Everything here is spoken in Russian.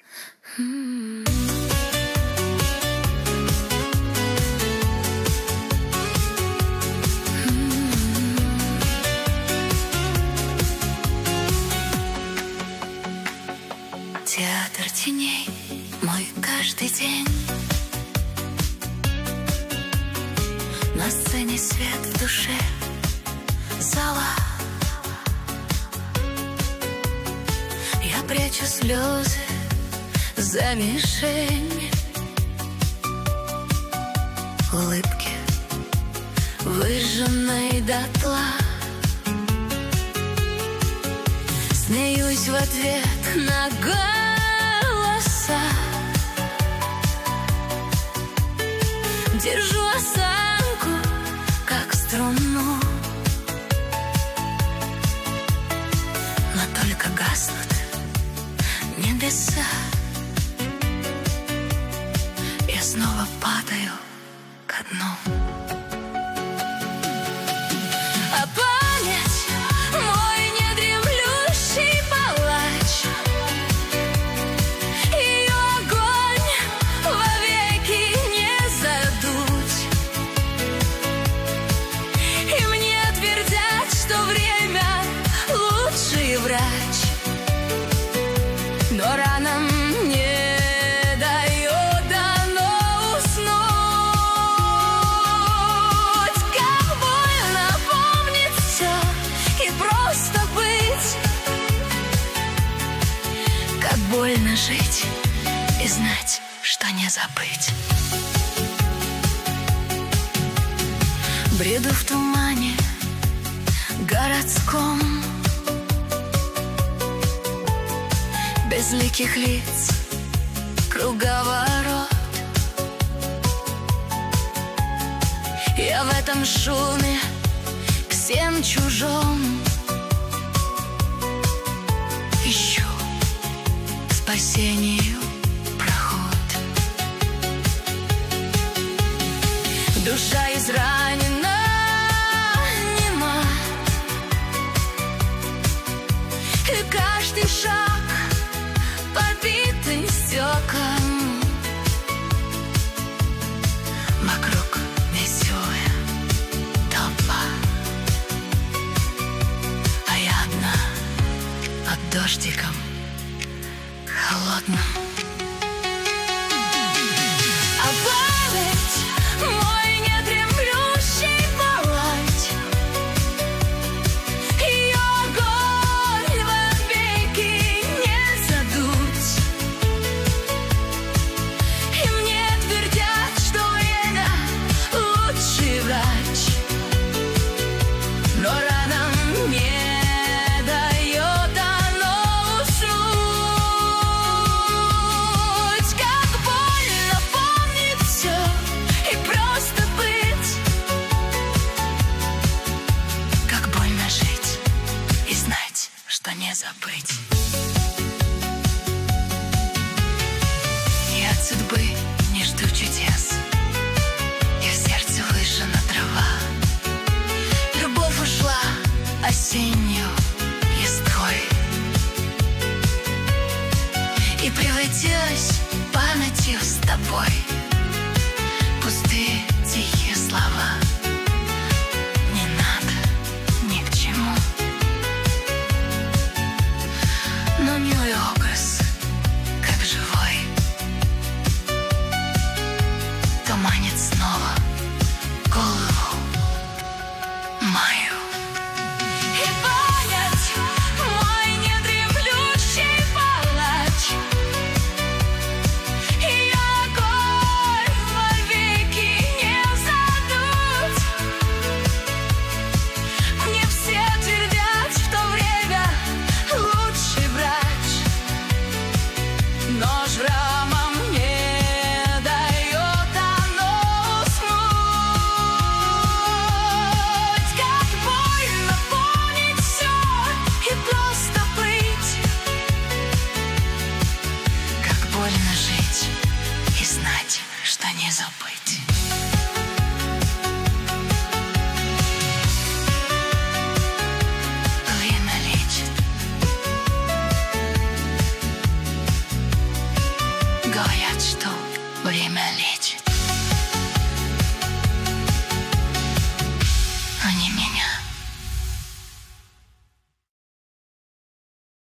Театр теней, мой каждый день. На сцене свет, в душе зала. Я прячу слезы за мишень. Улыбки, выжженной дотла. Смеюсь в ответ на голоса. Держу осанку, как струну. Но только гаснут небеса. Я снова падаю ко дну. А память — мой недремлющий палач. Ее огонь вовеки не задуть. И мне твердят, что время — лучший врач. Но ранам не дает дано уснуть. Как больно помнить все и просто быть. Как больно жить и знать, что не забыть. Бреду в тумане городском. Безликих лиц круговорот. Я в этом шуме всем чужом ищу спасению проход. Душа изранена, нема. И каждый шаг побитый стеком. Вокруг веселая толпа, а я одна под дождиком холодным. А память — мой недремлющий палач. Ее огонь вовеки не задуть. И мне твердят, что время — лучший врач. Но ранам не дает оно уснуть. Как больно помнить все и просто быть. Как больно жить и знать, что не забыть. Я от судьбы не жду чудес. Я в сердце выжжена трава. Любовь ушла осенью листвой. И превратилась памятью с тобой. Пустые тихие слова. Не надо ни к чему. Но милый образ, как живой, туманит снова голову мою. И память — мой недремлющий палач. Ее огонь вовеки не задуть. Мне все твердят, в то время лучший врач. Но шрамам не дает оно уснуть. Как больно помнить все и просто быть. Как больно жить и знать, что не забыть. Глина лечит. что время лечит.